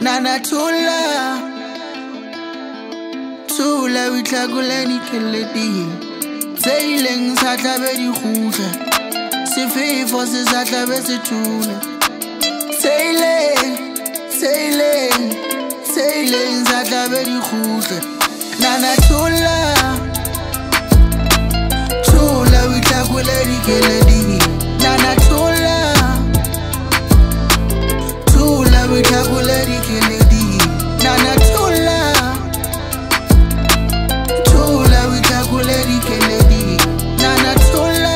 Nana Tula Tula witlaguleni keledi Seileng sa tlabe di khutle Sefefo se sa tlabe se tula Seileng sa tlabe di khutle Nana Tula Tula witlaguleni keledi Nana Tula Tula witlaguleni keledi Nana Tula Tula witlaguleni keledi Nana Tula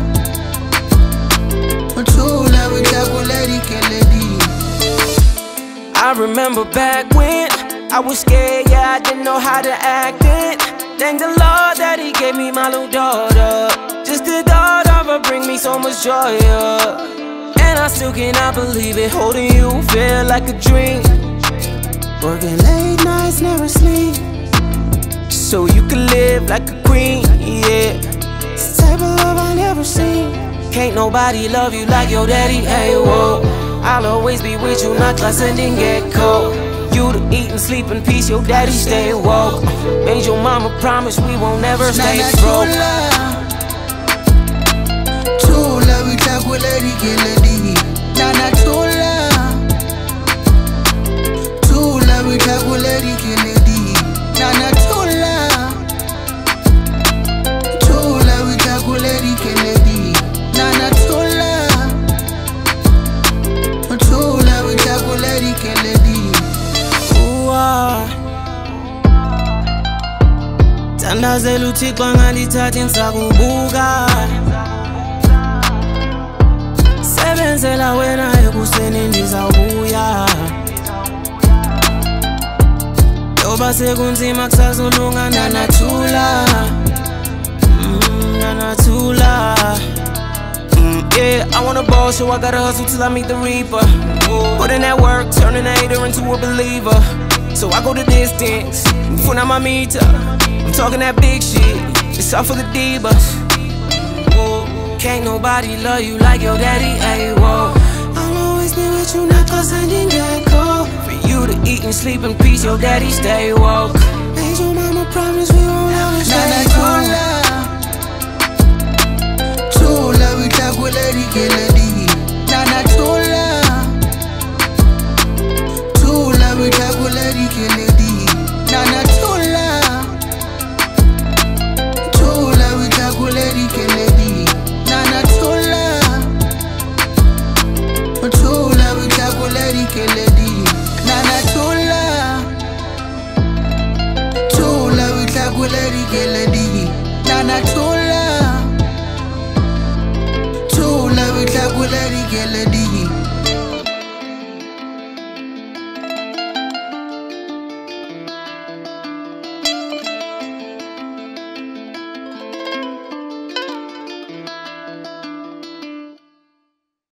Tula witlaguleni keledi. I remember back when I was scared, yeah, I didn't know how to act it. Thank the Lord that He gave me my little daughter. Just the thought of her bring me so much joy, yeah. And I still cannot believe it, holding you feel like a dream. Working late nights, never sleep, so you can live like a queen, yeah. It's the type of love I never seen. Can't nobody love you like your daddy, hey, whoa. I'll always be with you, not class and then get cold. You to eat and sleep in peace, your daddy stay woke. Made your mama promise we won't never stay broke. Tula witlaguleni keledi Nana Tula Tula witlaguleni keledi Nana Tula Tula witlaguleni keledi Nana Tula Tula witlaguleni keledi. Tandazela uThixo ngalithatha insakubuka sebenzela wena ekuseni ndizawubuya Yoba sekunzima kusazolunga Nana Tula Nana Tula Yeah, I wanna ball, so I gotta hustle till I meet the reaper. Put in that work, turning a hater into a believer. So I go the distance, put on my meter. I'm talking that big shit, it's all for the divas. Can't nobody love you like your daddy, ayy, whoa. I'll always be with you, not cause I didn't get cold. For you to eat and sleep in peace, your daddy stay woke. Made your mama promise we won't ever stay cold. Tula witlaguleni keledi Nana Tula Tula witlaguleni keledi Nana Tula Tula witlaguleni keledi Nana Tula Tula witlaguleni keledi Nana Tula Tula witlaguleni keledi Nana Tula Tula witlaguleni keledi